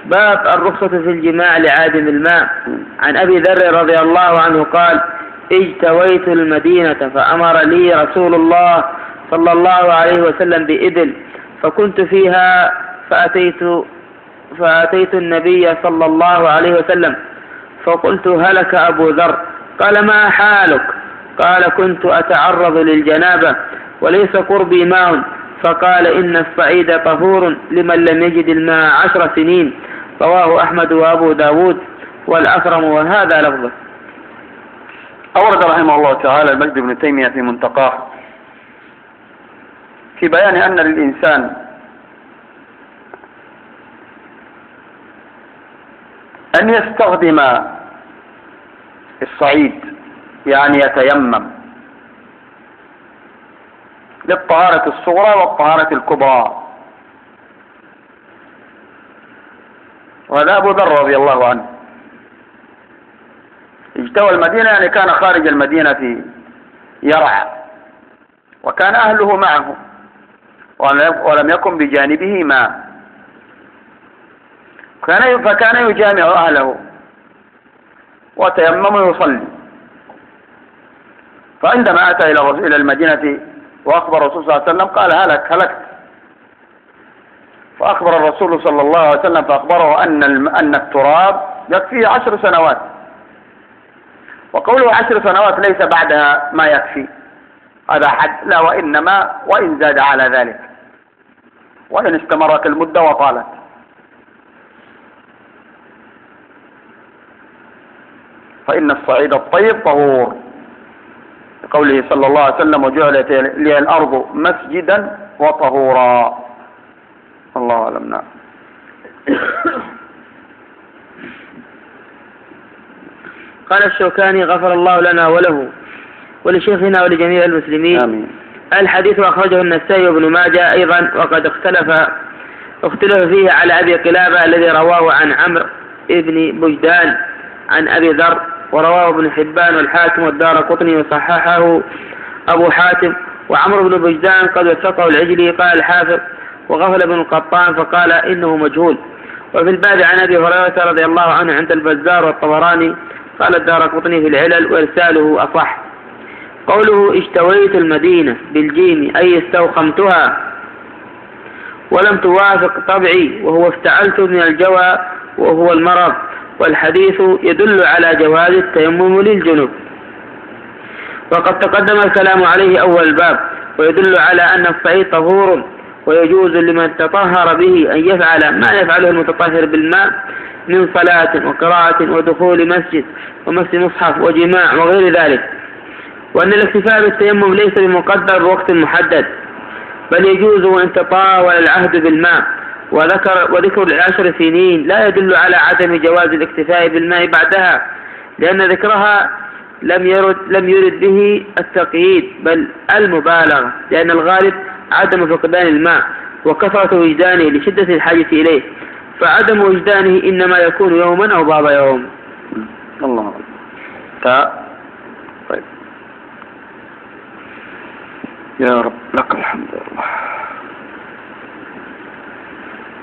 باب الرخصة في الجماع لعادم الماء. عن أبي ذر رضي الله عنه قال: اجتويت المدينة فأمر لي رسول الله صلى الله عليه وسلم بإبل، فكنت فيها فأتيت النبي صلى الله عليه وسلم فقلت: هلك أبو ذر؟ قال: ما حالك؟ قال: كنت أتعرض للجنابة وليس قربي ماء. فقال: إن الصعيد طهور لمن لم يجد الماء 10 سنين. رواه أحمد وأبو داود والأكرم، وهذا لفظه. أورد رحمه الله تعالى المجد بن تيمية في منتقاه في بيان أن للإنسان أن يستخدم الصعيد، يعني يتيمم للطهارة الصغرى والطهارة الكبرى. وهذا أبو ذر رضي الله عنه اجتوى المدينة، يعني كان خارج المدينة يرعى، وكان أهله معه ولم يكن بجانبه ماء، فكان يجامع أهله وتيمم ويصلي. فعندما أتى إلى المدينة وأخبر الرسول صلى الله عليه وسلم قال: هلكت. فأخبر الرسول صلى الله عليه وسلم فأخبره أن التراب يكفيه 10 سنوات. وقوله 10 سنوات ليس بعدها ما يكفي، هذا حد، لا، وإنما وإن زاد على ذلك، وإن استمرت المدة وطالت. فإن الصعيد الطيب طهور، قوله صلى الله عليه وسلم: وجعلت لي الأرض مسجدا وطهورا. الله أعلم. نعم. قال الشوكاني: غفر الله لنا وله ولشيخنا ولجميع المسلمين. آمين. الحديث أخرجه النسائي وابن ماجه أيضا، وقد اختلف فيه على أبي قلابة الذي رواه عن عمرو بن بجدان عن أبي ذر، ورواه ابن حبان والحاكم والدارقطني وصححه أبو حاتم. وعمرو بن بجدان قد وثقه العجلي. قال الحافظ: وغفل ابن القطان فقال إنه مجهول. وفي الباب عن أبي هريرة رضي الله عنه عند البزار والطبراني. قال الدارقطني في العلل وإرساله أصح. قوله اجتويت المدينة بالجيم أي استوخمتها ولم توافق طبعي، وهو افتعلت من الجوى وهو المرض. والحديث يدل على جواز التيمم للجنوب، وقد تقدم الكلام عليه أول الباب، ويدل على أن الصعيد طهور ويجوز لمن تطهر به أن يفعل ما يفعله المتطهر بالماء من صلاة وقراءة ودخول مسجد ومس مصحف وجماع وغير ذلك. وأن الاكتفاء بالتيمم ليس بمقدر بوقت محدد، بل يجوز وإن تطاول العهد بالماء. وذكر 10 سنين لا يدل على عدم جواز الاكتفاء بالماء بعدها، لأن ذكرها لم يرد به التقييد بل المبالغة، لأن الغالب عدم فقدان الماء وكثرة وجدانه لشدة الحاجة إليه، فعدم وجدانه إنما يكون يوما أو بعض يوم. الله. طيب يا رب لك الحمد لله.